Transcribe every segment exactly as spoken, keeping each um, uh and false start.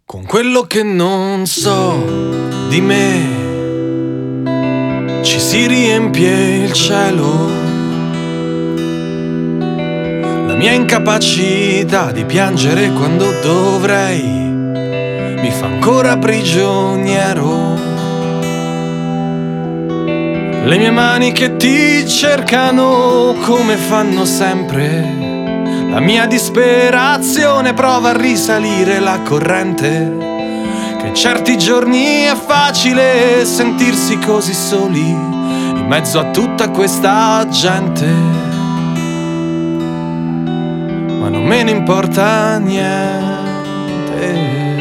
Con quello che non so di me ci si riempie il cielo. La mia incapacità di piangere quando dovrei mi fa ancora prigioniero. Le mie mani che ti cercano come fanno sempre. La mia disperazione prova a risalire la corrente, che in certi giorni è facile sentirsi così soli in mezzo a tutta questa gente. Ma non me ne importa niente.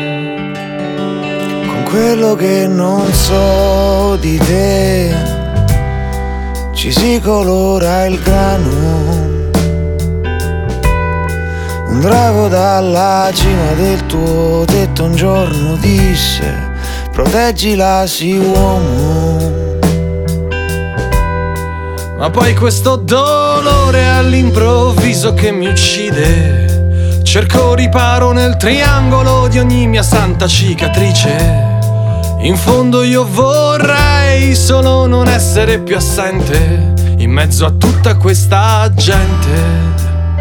Con quello che non so di te ci si colora il grano. Un drago dalla cima del tuo tetto un giorno disse: proteggila, sì uomo. Ma poi questo dolore all'improvviso che mi uccide, cerco riparo nel triangolo di ogni mia santa cicatrice. In fondo io vorrei solo non essere più assente in mezzo a tutta questa gente.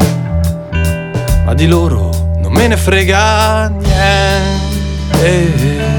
Ma di loro non me ne frega niente.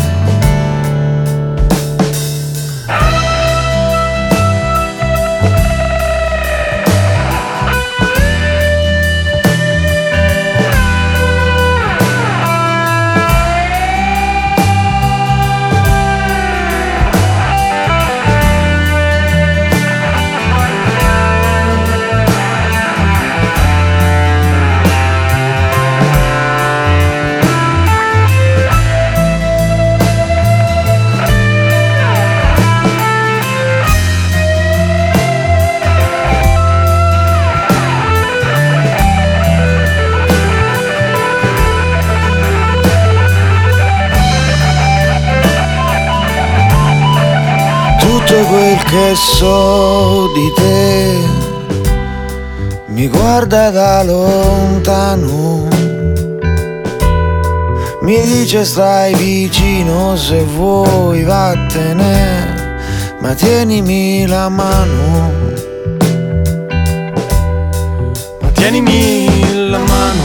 Tutto quel che so di te mi guarda da lontano, mi dice stai vicino, se vuoi vattene, ma tienimi la mano. Ma tienimi la mano.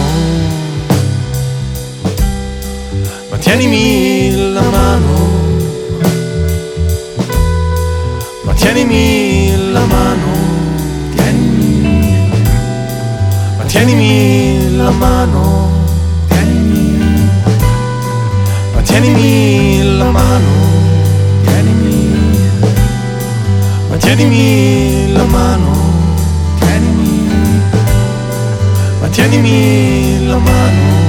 Ma tienimi la mano. Tienimi la mano, tienimi, ma tienimi la mano, tienimi, ma tienimi la mano, tienimi, ma tienimi la mano, tienimi, ma tienimi la mano.